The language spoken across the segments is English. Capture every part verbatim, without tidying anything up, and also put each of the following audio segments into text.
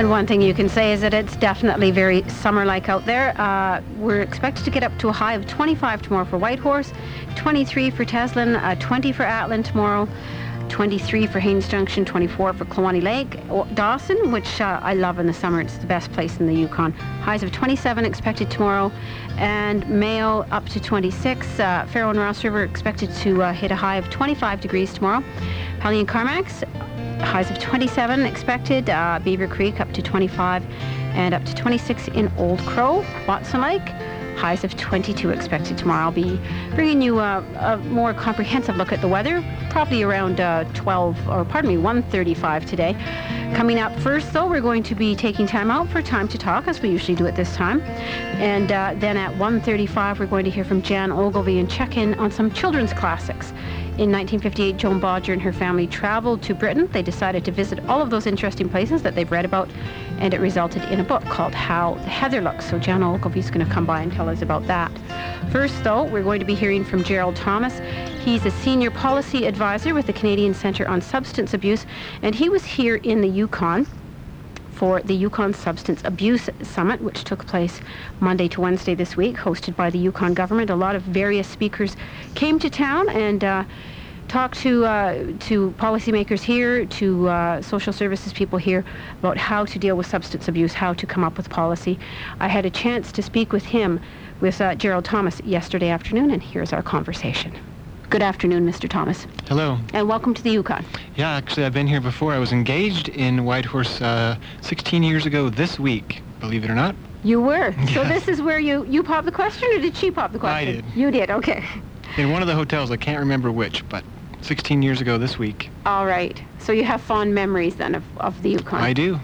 And one thing you can say is that it's definitely very summer-like out there. Uh, we're expected to get up to a high of twenty-five tomorrow for Whitehorse, twenty-three for Teslin, uh, twenty for Atlin tomorrow, twenty-three for Haines Junction, twenty-four for Klawani Lake. Dawson, which uh, I love in the summer, it's the best place in the Yukon. Highs of twenty-seven expected tomorrow, and Mayo up to twenty-six. Uh, Faro and Ross River expected to uh, hit a high of twenty-five degrees tomorrow. Pelly and Carmacks, highs of twenty-seven expected. Uh, Beaver Creek up to twenty-five, and up to twenty-six in Old Crow. Watson Lake, highs of twenty-two expected tomorrow. I'll be bringing you a, a more comprehensive look at the weather, probably around uh, twelve, or pardon me, one thirty-five today. Coming up first, though, we're going to be taking time out for Time to Talk, as we usually do at this time. And uh, then at one thirty-five, we're going to hear from Jan Ogilvie and check in on some children's classics. In nineteen fifty-eight, Joan Bodger and her family traveled to Britain. They decided to visit all of those interesting places that they've read about, and it resulted in a book called How the Heather Looks. So Jan Ogilvie's going to come by and tell us about that. First, though, we're going to be hearing from Gerald Thomas. He's a senior policy advisor with the Canadian Centre on Substance Abuse, and he was here in the Yukon for the Yukon Substance Abuse Summit, which took place Monday to Wednesday this week, hosted by the Yukon government. A lot of various speakers came to town and uh, talked to uh, to policymakers here, to uh, social services people here, about how to deal with substance abuse, how to come up with policy. I had a chance to speak with him, with uh, Gerald Thomas, yesterday afternoon, and here's our conversation. Good afternoon, Mister Thomas. Hello. And welcome to the Yukon. Yeah, actually, I've been here before. I was engaged in Whitehorse uh, sixteen years ago this week, believe it or not. You were? Yeah. So this is where you, you popped the question, or did she pop the question? I did. You did, okay. In one of the hotels, I can't remember which, but sixteen years ago this week. All right. So you have fond memories then of, of the Yukon. I do.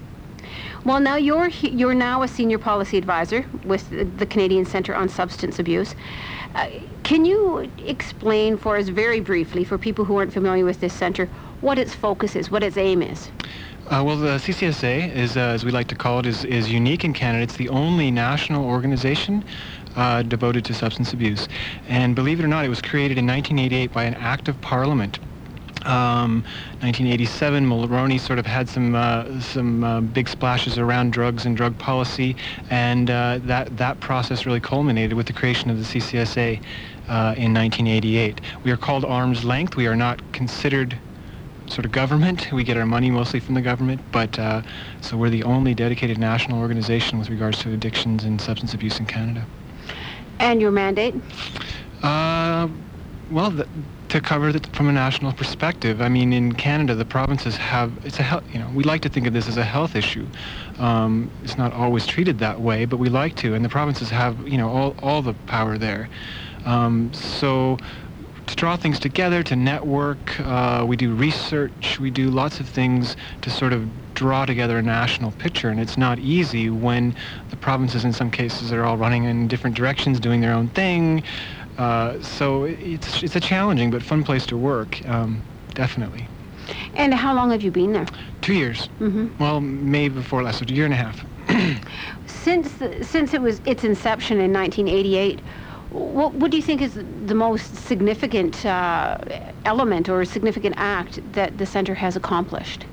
Well, now you're he- you're now a senior policy advisor with the, the Canadian Centre on Substance Abuse. Uh, can you explain for us very briefly, for people who aren't familiar with this centre, what its focus is, what its aim is? Uh, well, the C C S A, is, uh, as we like to call it, is, is unique in Canada. It's the only national organization uh, devoted to substance abuse. And believe it or not, it was created in nineteen eighty-eight by an act of Parliament. Um, nineteen eighty-seven, Mulroney sort of had some uh, some uh, big splashes around drugs and drug policy, and uh, that that process really culminated with the creation of the C C S A uh, in nineteen eighty-eight. We are called arm's length. We are not considered sort of government. We get our money mostly from the government, but uh, so we're the only dedicated national organization with regards to addictions and substance abuse in Canada. And your mandate? Uh, well, the, to cover it from a national perspective. I mean, in Canada, the provinces have, it's a health, you know, we like to think of this as a health issue. Um, it's not always treated that way, but we like to, and the provinces have, you know, all, all the power there. Um, so to draw things together, to network, uh, we do research, we do lots of things to sort of draw together a national picture, and it's not easy when the provinces in some cases are all running in different directions, doing their own thing. Uh, so it's it's a challenging but fun place to work, um, definitely. And how long have you been there? Two years. Mm-hmm. Well, May before last, so a year and a half. Since the, since it was its inception in nineteen eighty-eight, what, what do you think is the most significant uh, element or significant act that the centre has accomplished?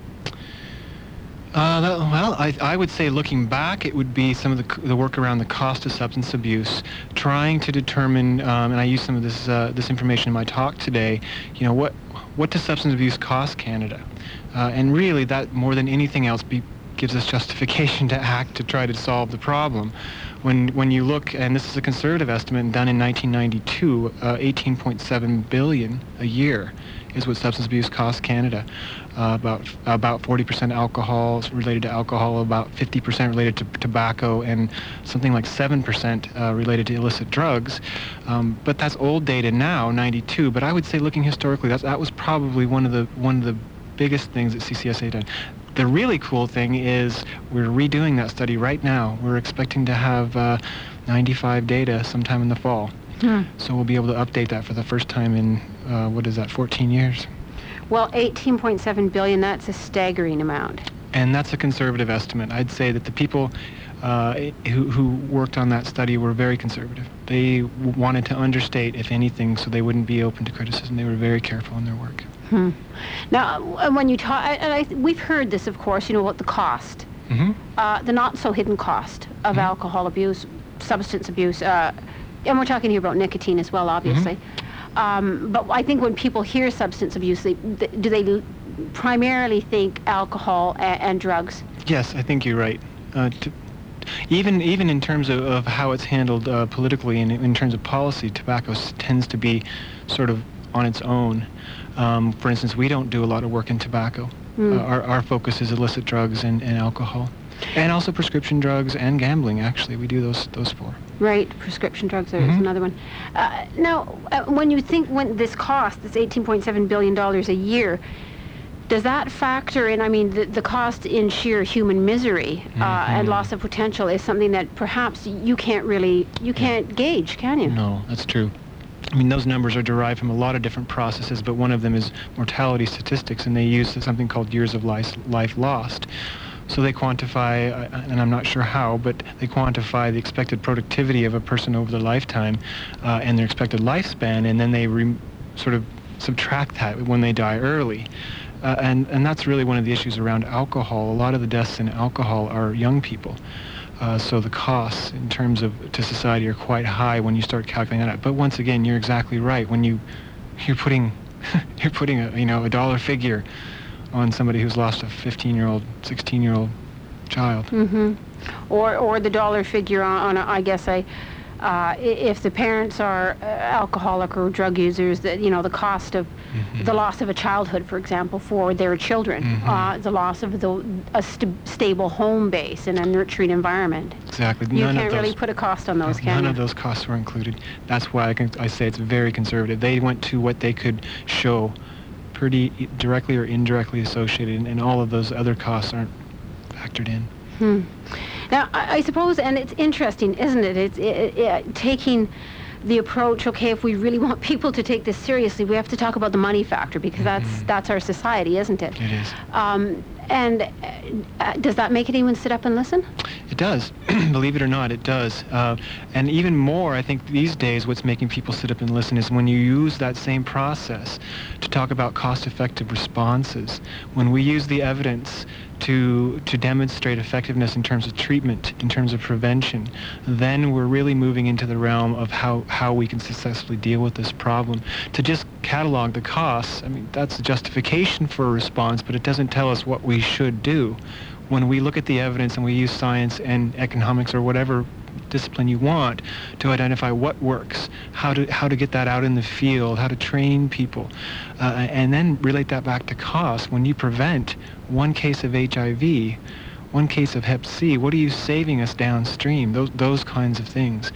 Uh, that, well, I, I would say looking back, it would be some of the, the work around the cost of substance abuse, trying to determine, um, and I use some of this uh, this information in my talk today, you know, what what does substance abuse cost Canada? Uh, and really, that more than anything else be, gives us justification to act to try to solve the problem. When when you look, and this is a conservative estimate done in nineteen ninety-two, uh, eighteen point seven billion dollars a year is what substance abuse costs Canada. Uh, about about forty percent alcohol related to alcohol, about fifty percent related to tobacco, and something like seven percent uh, related to illicit drugs. Um, but that's old data now, ninety-two. But I would say, looking historically, that's, that was probably one of the one of the biggest things that C C S A did. The really cool thing is we're redoing that study right now. We're expecting to have uh, ninety-five data sometime in the fall. Hmm. So we'll be able to update that for the first time in, uh, what is that, fourteen years? Well, eighteen point seven billion dollars, that's a staggering amount. And that's a conservative estimate. I'd say that the people uh, who, who worked on that study were very conservative. They w- wanted to understate, if anything, so they wouldn't be open to criticism. They were very careful in their work. Hmm. Now, when you talk, and I, we've heard this, of course, you know, what the cost mm-hmm. uh, the not-so-hidden cost of mm-hmm. alcohol abuse, substance abuse, uh, and we're talking here about nicotine as well, obviously. Mm-hmm. Um, but I think when people hear substance abuse, they, th- do they l- primarily think alcohol a- and drugs? Yes, I think you're right. Uh, to, even even in terms of, of how it's handled uh, politically and in terms of policy, tobacco s- tends to be sort of on its own. Um, for instance, we don't do a lot of work in tobacco. Mm. Uh, our, our focus is illicit drugs and, and alcohol. And also prescription drugs and gambling, actually. We do those those four. Right, prescription drugs is Mm-hmm. another one. Uh, now, uh, when you think when this cost, this eighteen point seven billion dollars a year, does that factor in, I mean, the, the cost in sheer human misery uh, Mm-hmm. and loss of potential is something that perhaps you can't really, you can't yeah. gauge, can you? No, that's true. I mean, those numbers are derived from a lot of different processes, but one of them is mortality statistics, and they use something called years of life, life lost. So they quantify, uh, and I'm not sure how, but they quantify the expected productivity of a person over their lifetime uh, and their expected lifespan, and then they re- sort of subtract that when they die early. Uh, and, and that's really one of the issues around alcohol. A lot of the deaths in alcohol are young people. Uh, so the costs in terms of to society are quite high when you start calculating that out. But once again, you're exactly right. When you you're putting you're putting a you know a dollar figure on somebody who's lost a fifteen-year-old, sixteen-year-old child. Mm-hmm. Or or the dollar figure on, on a, I guess I. Uh, if the parents are uh, alcoholic or drug users, that you know the cost of mm-hmm. the loss of a childhood, for example, for their children, mm-hmm. uh, the loss of the, a st- stable home base and a nurturing environment. Exactly. You none can't of those, really put a cost on those, can None you? of those costs were included. That's why I, can, I say it's very conservative. They went to what they could show pretty directly or indirectly associated, and, and all of those other costs aren't factored in. Hmm. Now, I, I suppose, and it's interesting, isn't it? It's it, it, taking the approach, okay, if we really want people to take this seriously, we have to talk about the money factor, because mm-hmm. that's that's our society, isn't it? It is. Um, and uh, does that make anyone sit up and listen? It does. Believe it or not, it does. Uh, and even more, I think these days what's making people sit up and listen is when you use that same process to talk about cost-effective responses. When we use the evidence to to demonstrate effectiveness in terms of treatment, in terms of prevention, then we're really moving into the realm of how, how we can successfully deal with this problem. To just catalog the costs, I mean, that's a justification for a response, but it doesn't tell us what we should do. When we look at the evidence and we use science and economics or whatever discipline you want to identify what works, how to how to get that out in the field, how to train people, uh, and then relate that back to cost. When you prevent one case of H I V, one case of Hep C, what are you saving us downstream? Those those kinds of things.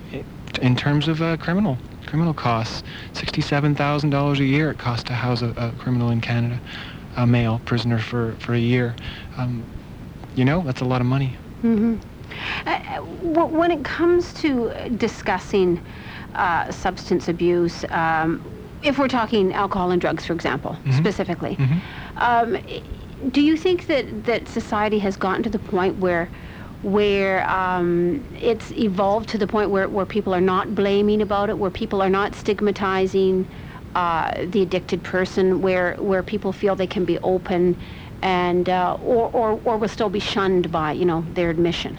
In terms of uh, criminal criminal costs, sixty-seven thousand dollars a year it costs to house a, a criminal in Canada, a male prisoner for for a year. Um, you know, that's a lot of money. Mm-hmm. Uh, when it comes to discussing uh, substance abuse, um, if we're talking alcohol and drugs, for example, mm-hmm. specifically, mm-hmm. um, do you think that, that society has gotten to the point where where um, it's evolved to the point where, where people are not blaming about it, where people are not stigmatizing uh, the addicted person, where, where people feel they can be open and uh, or, or, or will still be shunned by, you know, their admission?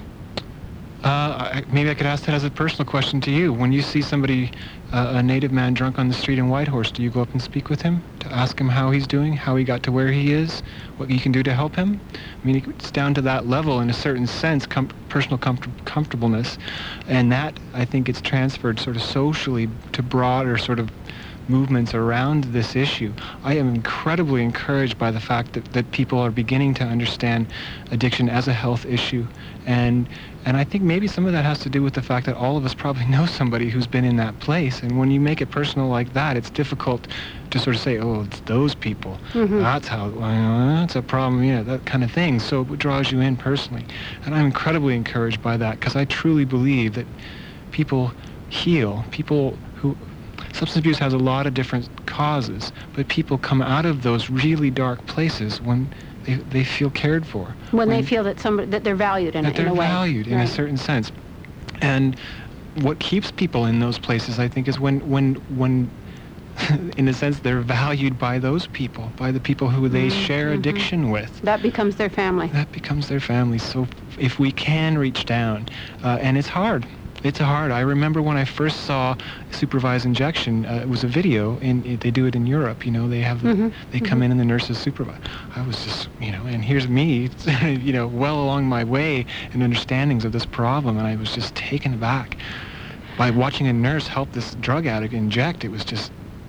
Uh, I, maybe I could ask that as a personal question to you. When you see somebody, uh, a native man drunk on the street in Whitehorse, do you go up and speak with him to ask him how he's doing, how he got to where he is, what you can do to help him? I mean, it's down to that level in a certain sense, com- personal comfort- comfortableness, and that, I think, it's transferred sort of socially to broader sort of movements around this issue. I am incredibly encouraged by the fact that, that people are beginning to understand addiction as a health issue, and and I think maybe some of that has to do with the fact that all of us probably know somebody who's been in that place, and when you make it personal like that, it's difficult to sort of say, oh, it's those people. Mm-hmm. That's how, well, you know, that's a problem, yeah, that kind of thing. So it draws you in personally, and I'm incredibly encouraged by that, because I truly believe that people heal, people who substance abuse has a lot of different causes, but people come out of those really dark places when they, they feel cared for. When, when they feel that somebody that they're valued in, that in a way. They're valued in right. a certain sense. And what keeps people in those places, I think, is when when when in a sense, they're valued by those people, by the people who they mm-hmm. share addiction with. That becomes their family. That becomes their family. So if we can reach down, uh, and it's hard. It's hard. I remember when I first saw supervised injection, uh, it was a video, and it, they do it in Europe, you know, they have, the, mm-hmm. they come mm-hmm. in and the nurses supervise. I was just, you know, and here's me, you know, well along my way in understandings of this problem, and I was just taken aback by watching a nurse help this drug addict inject. It was just,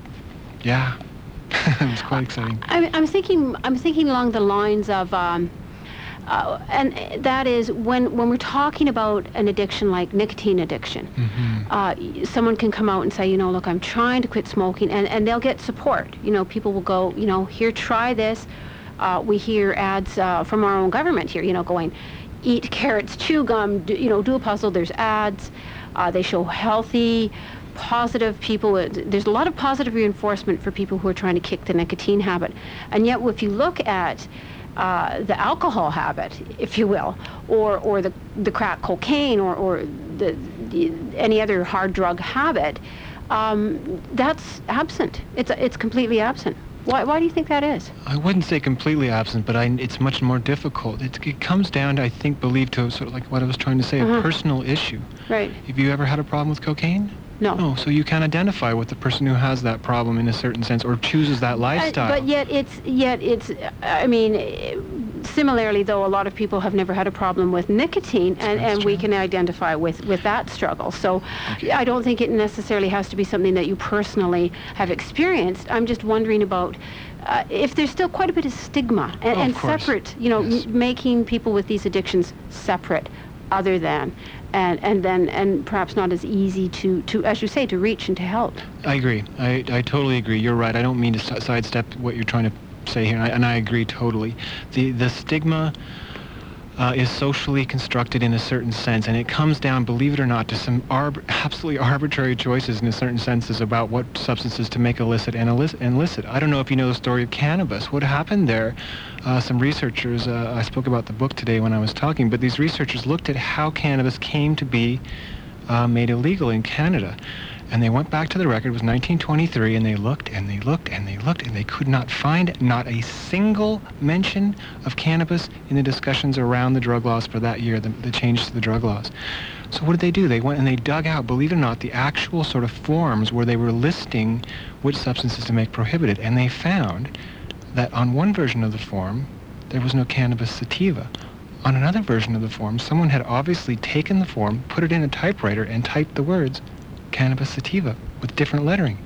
yeah, it was quite exciting. I'm, I'm thinking, I'm thinking along the lines of, um, uh, and that is when when we're talking about an addiction like nicotine addiction, mm-hmm. uh, someone can come out and say, you know, look, I'm trying to quit smoking, and, and they'll get support. You know, people will go, you know, here, try this. Uh, we hear ads uh, from our own government here, you know, going, eat carrots, chew gum, do, you know, do a puzzle. There's ads. Uh, they show healthy, positive people. There's a lot of positive reinforcement for people who are trying to kick the nicotine habit. And yet, if you look at uh, the alcohol habit, if you will, or or the the crack cocaine, or or the, the any other hard drug habit, um, that's absent. It's it's completely absent. Why, why do you think that is? I wouldn't say completely absent, but I, it's much more difficult. It, it comes down to, I think, believe to sort of like what I was trying to say, uh-huh. a personal issue. Right. Have you ever had a problem with cocaine? No. No, so you can identify with the person who has that problem in a certain sense, or chooses that lifestyle. Uh, but yet it's, yet it's, I mean, similarly though, a lot of people have never had a problem with nicotine, and, and we can identify with, with that struggle. So okay. I don't think it necessarily has to be something that you personally have experienced. I'm just wondering about uh, if there's still quite a bit of stigma and, oh, and of separate, you know, yes. m- making people with these addictions separate, other than, and and then and perhaps not as easy to, to as you say, to reach and to help. I agree. I, I totally agree. You're right. I don't mean to s- sidestep what you're trying to say here, and I, and I agree totally. The the stigma uh, is socially constructed in a certain sense, and it comes down, believe it or not, to some arb- absolutely arbitrary choices in a certain senses about what substances to make illicit and illicit. illicit. I don't know if you know the story of cannabis. What happened there? Uh, some researchers, uh, I spoke about the book today when I was talking, but these researchers looked at how cannabis came to be uh, made illegal in Canada. And they went back to the record. It was nineteen twenty-three, and they looked and they looked and they looked and they could not find not a single mention of cannabis in the discussions around the drug laws for that year, the, the changes to the drug laws. So what did they do? They went and they dug out, believe it or not, the actual sort of forms where they were listing which substances to make prohibited, and they found that on one version of the form, there was no cannabis sativa. On another version of the form, someone had obviously taken the form, put it in a typewriter, and typed the words cannabis sativa with different lettering.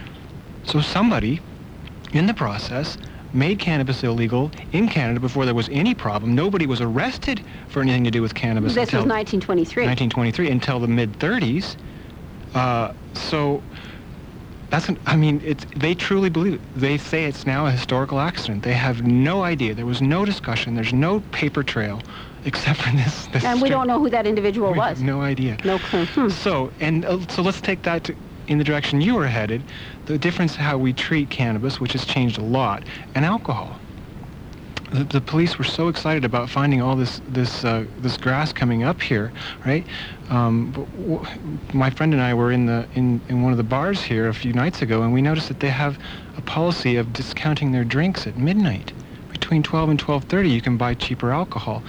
So somebody, in the process, made cannabis illegal in Canada before there was any problem. Nobody was arrested for anything to do with cannabis. This was nineteen twenty-three. nineteen twenty-three, until the mid thirties. Uh, so... That's an, I mean, it's, they truly believe it. They say it's now a historical accident. They have no idea. There was no discussion. There's no paper trail except for this. this and we don't know who that individual we was. Have no idea. No clue. Hmm. So, and uh, so let's take that to, in the direction you were headed. The difference how we treat cannabis, which has changed a lot, and alcohol. The, the police were so excited about finding all this this uh, this grass coming up here, right? Um, but w- my friend and I were in the in, in one of the bars here a few nights ago, and we noticed that they have a policy of discounting their drinks at midnight. Between twelve and twelve thirty, you can buy cheaper alcohol.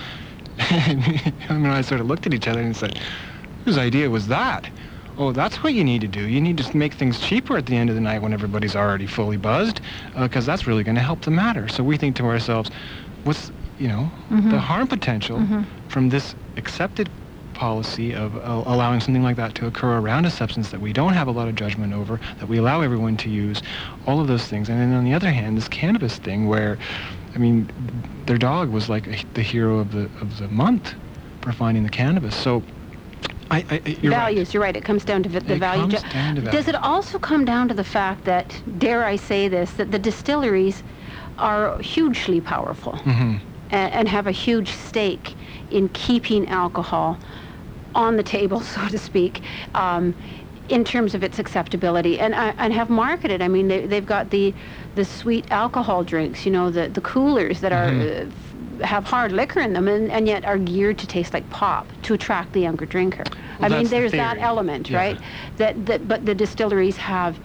And I mean, I sort of looked at each other and said, "Whose idea was that?" Oh, that's what you need to do. You need to make things cheaper at the end of the night when everybody's already fully buzzed, because uh, that's really going to help the matter. So we think to ourselves, what's, you know, mm-hmm. the harm potential mm-hmm. from this accepted policy of uh, allowing something like that to occur around a substance that we don't have a lot of judgment over, that we allow everyone to use, all of those things. And then on the other hand, this cannabis thing where, I mean, their dog was like a, the hero of the of the month for finding the cannabis. So I, I, you're values, right. you're right. It comes down to v- the it value. Comes down to value. Does it also come down to the fact that, dare I say this, that the distilleries are hugely powerful mm-hmm. and, and have a huge stake in keeping alcohol on the table, so to speak, um, in terms of its acceptability, and uh, and have marketed. I mean, they, they've got the the sweet alcohol drinks, you know, the the coolers that mm-hmm. are. Uh, have hard liquor in them, and, and yet are geared to taste like pop to attract the younger drinker. Well, I mean, there's the that element, yeah. right? That that, but the distilleries have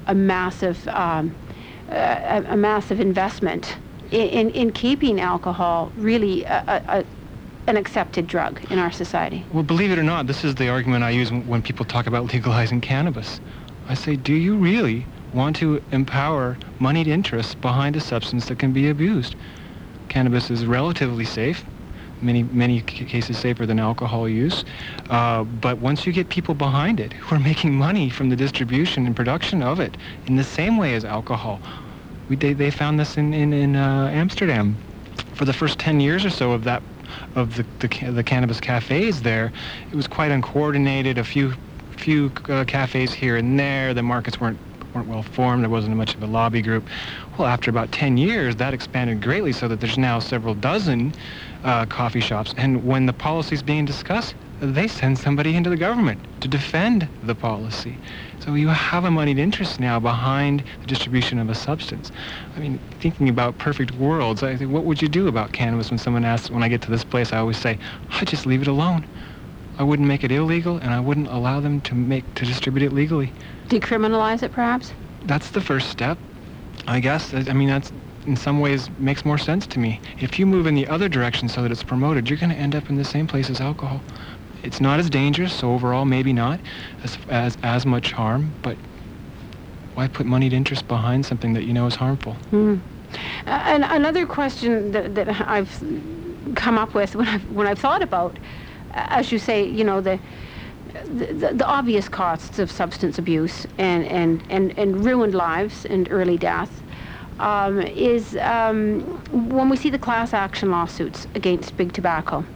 a massive um, a, a massive investment in, in, in keeping alcohol really a, a, a, an accepted drug in our society. Well, believe it or not, this is the argument I use when people talk about legalizing cannabis. I say, do you really want to empower moneyed interests behind a substance that can be abused? Cannabis is relatively safe, many many c- cases safer than alcohol use. Uh, but once you get people behind it who are making money from the distribution and production of it in the same way as alcohol, we they, they found this in in, in uh, Amsterdam. For the first ten years or so of that of the the, ca- the cannabis cafes there, it was quite uncoordinated. A few few uh, cafes here and there. The markets weren't weren't well formed. There wasn't much of a lobby group. Well, after about ten years, that expanded greatly so that there's now several dozen uh, coffee shops. And when the policy is being discussed, they send somebody into the government to defend the policy. So you have a moneyed interest now behind the distribution of a substance. I mean, thinking about perfect worlds, I think, what would you do about cannabis? When someone asks, when I get to this place, I always say, I just leave it alone. I wouldn't make it illegal, and I wouldn't allow them to make to distribute it legally. Decriminalize it, perhaps? That's the first step, I guess. I mean, that's in some ways makes more sense to me. If you move in the other direction so that it's promoted, you're going to end up in the same place as alcohol. It's not as dangerous, so overall maybe not as as as much harm, but why put moneyed interest behind something that you know is harmful? Mm. Uh, and another question that, that I've come up with when I've, when I've thought about, as you say, you know, the The, the obvious costs of substance abuse and, and, and, and ruined lives and early death um, is um, when we see the class action lawsuits against big tobacco.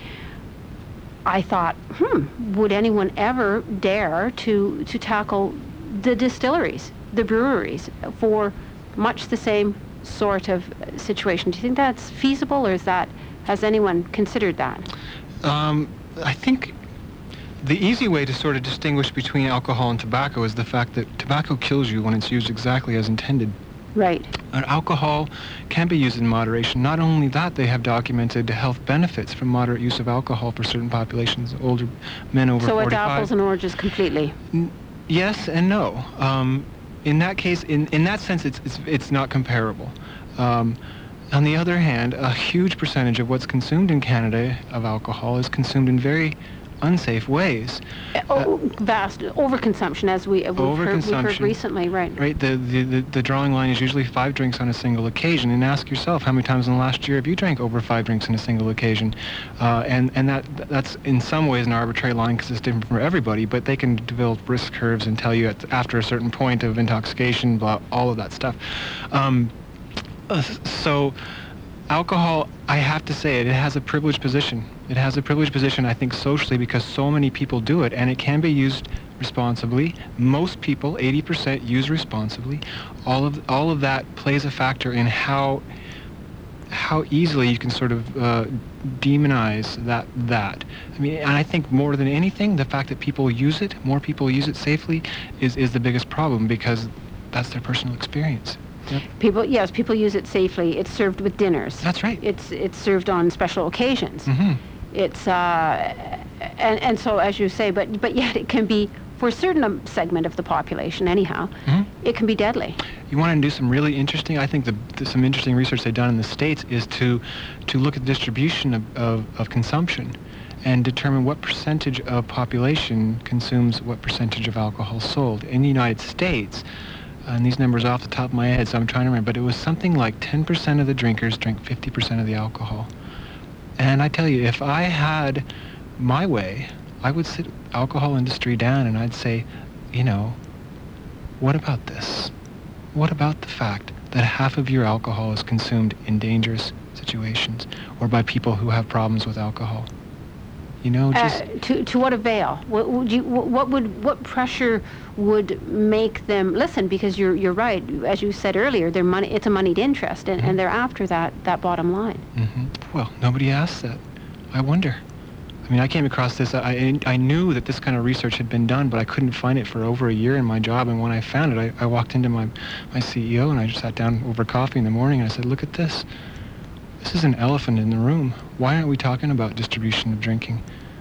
I thought, hmm, would anyone ever dare to, to tackle the distilleries, the breweries, for much the same sort of situation? Do you think that's feasible, or is that, has anyone considered that? Um, I think the easy way to sort of distinguish between alcohol and tobacco is the fact that tobacco kills you when it's used exactly as intended. Right. And alcohol can be used in moderation. Not only that, they have documented health benefits from moderate use of alcohol for certain populations, older men over so forty-five. So it's apples and oranges completely? N- yes and no. Um, in that case, in, in that sense, it's, it's, it's not comparable. Um, on the other hand, a huge percentage of what's consumed in Canada of alcohol is consumed in very unsafe ways. Oh, vast overconsumption, as we, we've, heard, we've heard recently, right? Right. The, the the the drawing line is usually five drinks on a single occasion, and ask yourself how many times in the last year have you drank over five drinks on a single occasion? Uh, and and that that's in some ways an arbitrary line because it's different for everybody. But they can develop risk curves and tell you at, after a certain point of intoxication, blah, all of that stuff. Um, uh, so. Alcohol, I have to say it, it has a privileged position. It has a privileged position, I think, socially because so many people do it, and it can be used responsibly. Most people, eighty percent, use responsibly. All of all of that plays a factor in how how easily you can sort of uh, demonize that that. I mean, and I think more than anything, the fact that people use it, more people use it safely, is is the biggest problem because that's their personal experience. Yep. People, yes, people use it safely. It's served with dinners. That's right. It's it's served on special occasions. Mm-hmm. It's uh, and and so as you say, but but yet it can be for a certain segment of the population, anyhow. Mm-hmm. It can be deadly. You want to do some really interesting. I think the, the some interesting research they've done in the States is to to look at the distribution of, of, of consumption, and determine what percentage of population consumes what percentage of alcohol sold in the United States. And these numbers are off the top of my head, so I'm trying to remember, but it was something like ten percent of the drinkers drank fifty percent of the alcohol. And I tell you, if I had my way, I would sit alcohol industry down and I'd say, you know, what about this? What about the fact that half of your alcohol is consumed in dangerous situations or by people who have problems with alcohol? You know, just uh, to to what avail? What would you? What would? What pressure would make them listen? Because you're you're right. As you said earlier, they're money. It's a moneyed interest, and, mm-hmm. and they're after that that bottom line. Mm-hmm. Well, nobody asked that. I wonder. I mean, I came across this. I I knew that this kind of research had been done, but I couldn't find it for over a year in my job. And when I found it, I, I walked into my my C E O and I just sat down over coffee in the morning and I said, "Look at this. This is an elephant in the room. Why aren't we talking about distribution of drinking?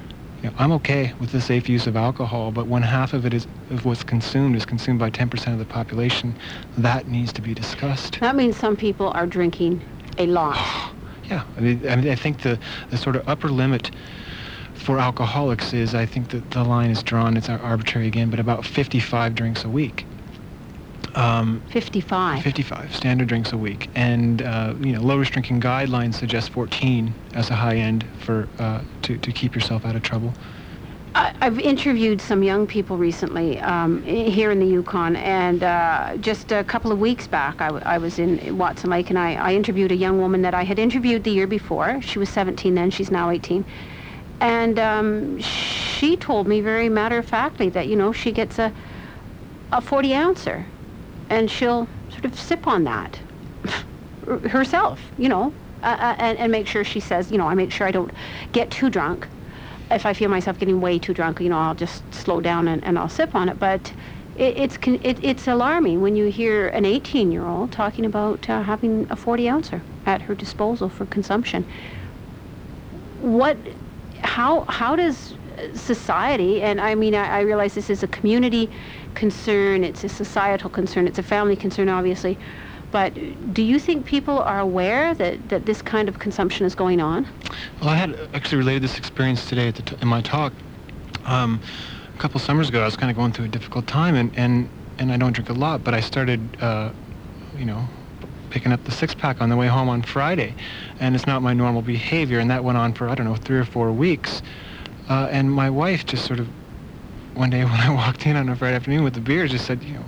you know, I'm okay with the safe use of alcohol, but when half of it is of what's consumed is consumed by ten percent of the population, that needs to be discussed. That means some people are drinking a lot. Yeah, I mean, I mean, I think the, the sort of upper limit for alcoholics is, I think that the line is drawn, it's arbitrary again, but about fifty-five drinks a week. Um, fifty-five. fifty-five standard drinks a week, and uh, you know, low risk drinking guidelines suggest fourteen as a high end for uh, to to keep yourself out of trouble. I, I've interviewed some young people recently um, here in the Yukon, and uh, just a couple of weeks back, I, w- I was in Watson Lake, and I, I interviewed a young woman that I had interviewed the year before. She was seventeen then; she's now eighteen. And um, she told me very matter-of-factly that, you know, she gets a a forty ouncer, and she'll sort of sip on that herself, you know, uh, and, and make sure she says, you know, I make sure I don't get too drunk. If I feel myself getting way too drunk, you know, I'll just slow down and, and I'll sip on it. But it, it's con- it, it's alarming when you hear an eighteen-year-old talking about uh, having a forty ouncer at her disposal for consumption. What... How how does society, and I mean, I, I realize this is a community concern, it's a societal concern, it's a family concern, obviously, but do you think people are aware that, that this kind of consumption is going on? Well, I had actually related this experience today at the t- in my talk. Um, a couple summers ago, I was kind of going through a difficult time, and, and, and I don't drink a lot, but I started, uh, you know, picking up the six-pack on the way home on Friday, and it's not my normal behavior, and that went on for, I don't know, three or four weeks, uh, and my wife just sort of, one day when I walked in on a Friday afternoon with the beer, just said, you know,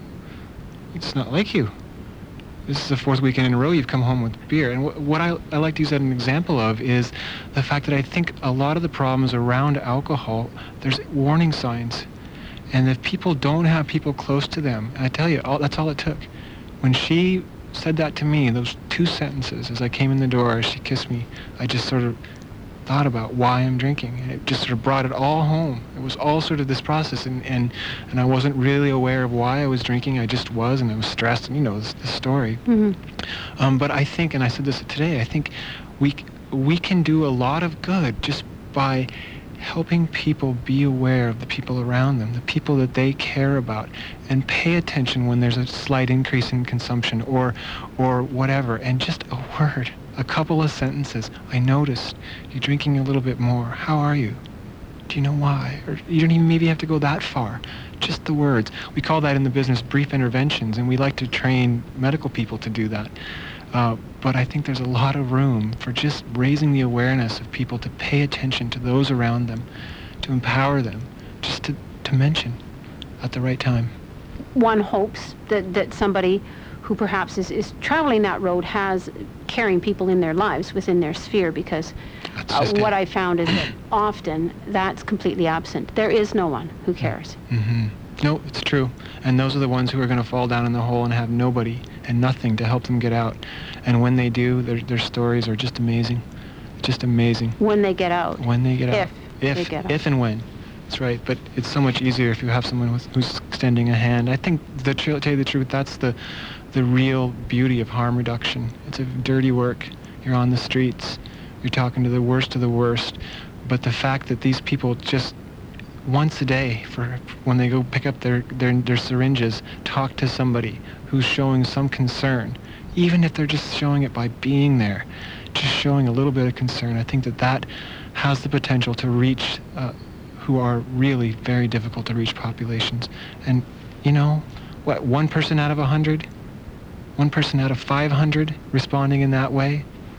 it's not like you. This is the fourth weekend in a row you've come home with beer, and wh- what I, I like to use that as an example of is the fact that I think a lot of the problems around alcohol, there's warning signs, and if people don't have people close to them, and I tell you, all, that's all it took. When she said that to me, those two sentences, as I came in the door, as she kissed me, I just sort of thought about why I'm drinking, and it just sort of brought it all home. It was all sort of this process, and, and, and I wasn't really aware of why I was drinking. I just was, and I was stressed, and you know, the story. Mm-hmm. Um, but I think, and I said this today, I think we we can do a lot of good just by helping people be aware of the people around them, the people that they care about, and pay attention when there's a slight increase in consumption or or whatever, and just a word, a couple of sentences. I noticed you're drinking a little bit more. How are you? Do you know why? Or you don't even maybe have to go that far. Just the words. We call that in the business brief interventions, and we like to train medical people to do that. Uh, but I think there's a lot of room for just raising the awareness of people to pay attention to those around them, to empower them, just to, to mention at the right time. One hopes that, that somebody who perhaps is, is traveling that road has caring people in their lives within their sphere, because uh, what I found is that often that's completely absent. There is no one who cares. Mm-hmm. No, it's true. And those are the ones who are going to fall down in the hole and have nobody and nothing to help them get out. And when they do, their their stories are just amazing. Just amazing. When they get out. When they get out. If If, they get out. if and when. That's right. But it's so much easier if you have someone who's, who's extending a hand. I think, the tr- to tell you the truth, that's the, the real beauty of harm reduction. It's a dirty work. You're on the streets. You're talking to the worst of the worst. But the fact that these people just once a day, for when they go pick up their, their, their syringes, talk to somebody who's showing some concern, even if they're just showing it by being there, just showing a little bit of concern. I think that that has the potential to reach uh, who are really very difficult to reach populations. And, you know, what, one person out of a hundred? One person out of five hundred responding in that way?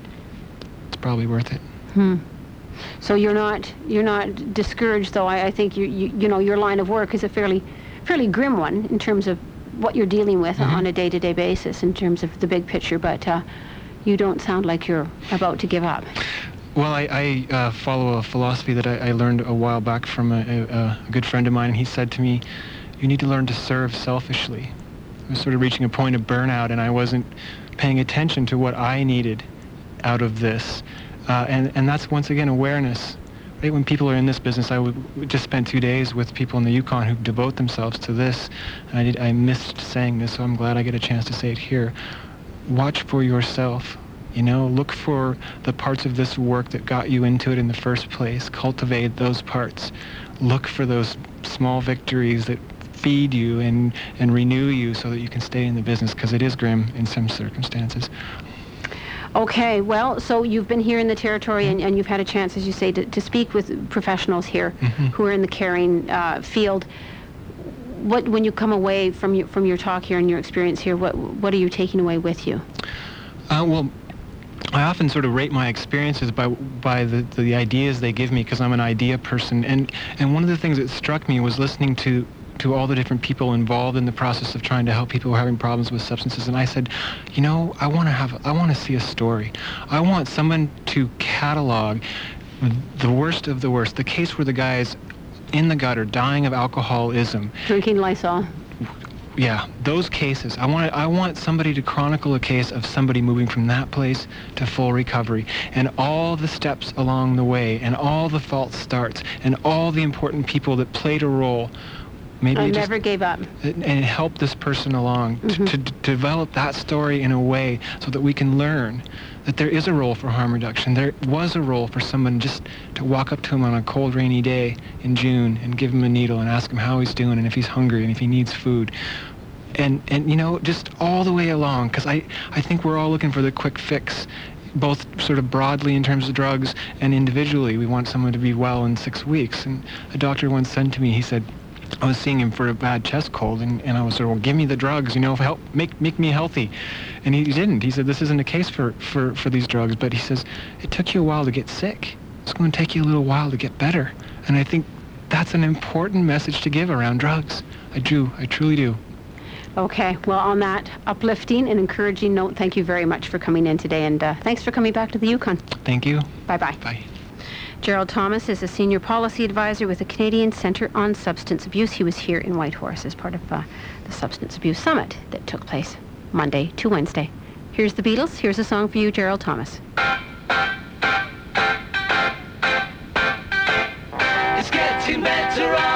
It's probably worth it. Hmm. So you're not you're not discouraged, though. I, I think you, you you know your line of work is a fairly fairly grim one in terms of what you're dealing with mm-hmm. on a day-to-day basis in terms of the big picture. But uh, you don't sound like you're about to give up. Well, I, I uh, follow a philosophy that I, I learned a while back from a, a, a good friend of mine, and he said to me, "You need to learn to serve selfishly." I was sort of reaching a point of burnout, and I wasn't paying attention to what I needed out of this. Uh, and, and that's, once again, awareness. Right? When people are in this business, I would, would just spend two days with people in the Yukon who devote themselves to this. And I, did, I missed saying this, so I'm glad I get a chance to say it here. Watch for yourself. You know, look for the parts of this work that got you into it in the first place. Cultivate those parts. Look for those small victories that feed you and, and renew you so that you can stay in the business, because it is grim in some circumstances. Okay, well, so you've been here in the territory and, and you've had a chance, as you say, to, to speak with professionals here mm-hmm. who are in the caring uh, field. What, when you come away from your, from your talk here and your experience here, what, what are you taking away with you? Uh, well, I often sort of rate my experiences by by the, the ideas they give me, because I'm an idea person. And, and one of the things that struck me was listening to to all the different people involved in the process of trying to help people who are having problems with substances. And I said, you know, I want to have, I want to see a story. I want someone to catalog the worst of the worst, the case where the guy is in the gutter, dying of alcoholism. Drinking Lysol. Yeah, those cases. I want I want somebody to chronicle a case of somebody moving from that place to full recovery, and all the steps along the way, and all the false starts, and all the important people that played a role. Maybe I just, never gave up. And help this person along mm-hmm. to, to develop that story in a way so that we can learn that there is a role for harm reduction. There was a role for someone just to walk up to him on a cold, rainy day in June and give him a needle and ask him how he's doing and if he's hungry and if he needs food. And, and you know, just all the way along, because I, I think we're all looking for the quick fix, both sort of broadly in terms of drugs and individually. We want someone to be well in six weeks. And a doctor once said to me, he said, I was seeing him for a bad chest cold, and, and I was sort of, well, give me the drugs, you know, help make make me healthy. And he didn't. He said, this isn't a case for, for, for these drugs, but he says, it took you a while to get sick. It's going to take you a little while to get better. And I think that's an important message to give around drugs. I do. I truly do. Okay. Well, on that uplifting and encouraging note, thank you very much for coming in today, and uh, thanks for coming back to the Yukon. Thank you. Bye-bye. Bye. Gerald Thomas is a senior policy advisor with the Canadian Centre on Substance Abuse. He was here in Whitehorse as part of uh, the Substance Abuse Summit that took place Monday to Wednesday. Here's the Beatles. Here's a song for you, Gerald Thomas. It's getting better.